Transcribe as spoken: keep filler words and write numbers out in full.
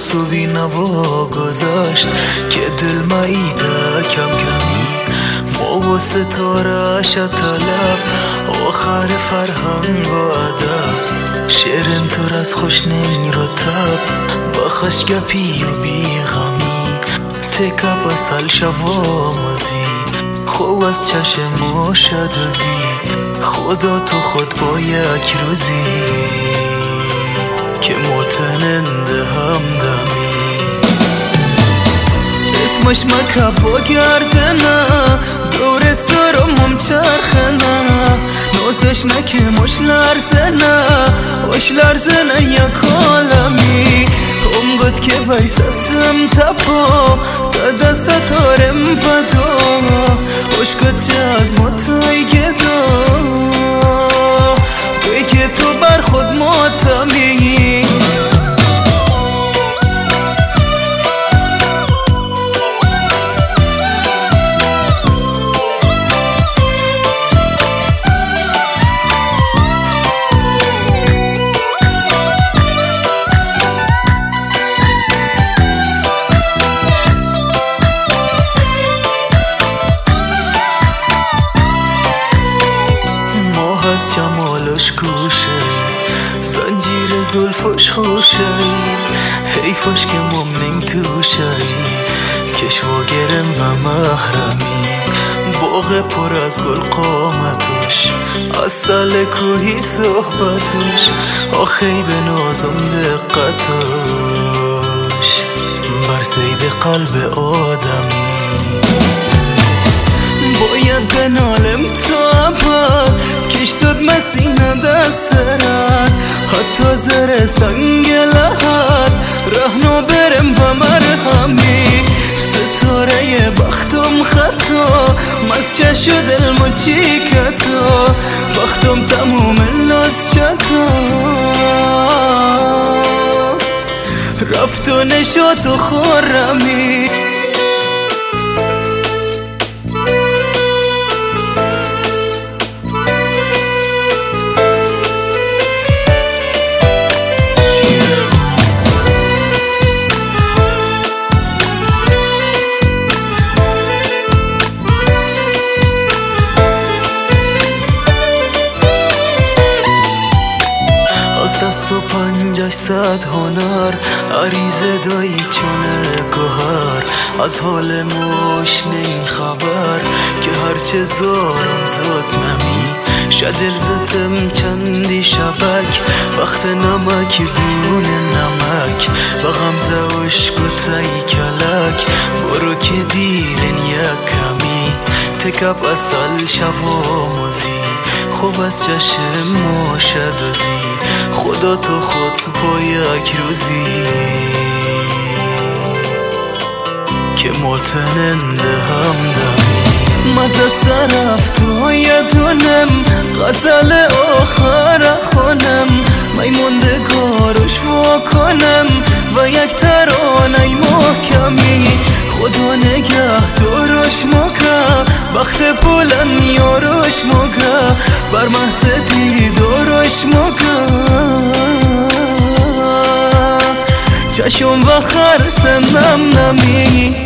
سو بی نوا گذاشت که دل مایده کم کمی ما و ستاره شد طلب آخر فرهنگ و ادب شعرن تر از خوشنین رو تب با خشگپی و بیغمی تکا بسل شوا مزی خوب از چشم ما شدازی خدا تو خود با یک روزی که متننده همدمی اسمش مکب با گردنه دور سرم هم چرخنه نازش نکه مش لرزنه مش لرزنه یک عالمی هم گد که ویسسم تپا داده ستارم فدا خوش گد چه از متای گدا بگه تو بر خود ماتمی جمالش کوشه زنجیر زلفش خوشه حیفش که ممنین توشه کشوا گرم و محرمی باغ پر از گل قامتش اصل کوهی صحبتش آخی به نازم دقتش بر سید قلب آدمی باید بنالم تا ابد کش زد مسینه دست سرد حتی زر سنگ لحد رهنو برم و مرهمی ستاره بختم خطا مسچه شد المچی کتا بختم تموم لاس چتا رفت و نشات و خورمی دست و پنجش صد هنر عریضه دایی چونه گوهر از حال موش نین خبر که هرچه زارم زاد نمی شدر زدم چندی شبک وقت نمک دون نمک و غمزه عشق و تایی کلک برو که دیرن یک کمی تکب اصل شوا موزی خوب از چشم ما شدازی خدا تو خود با یک روزی که متننده همدمی مزه سرفت و یدونم غزل آخر خونم میموندگارش واکنم و یک ترانه محکمی خدا نگه دارش مکه وقت بلند یارش مکه بر محض دیدارش مکه چشم و خرسندم نمی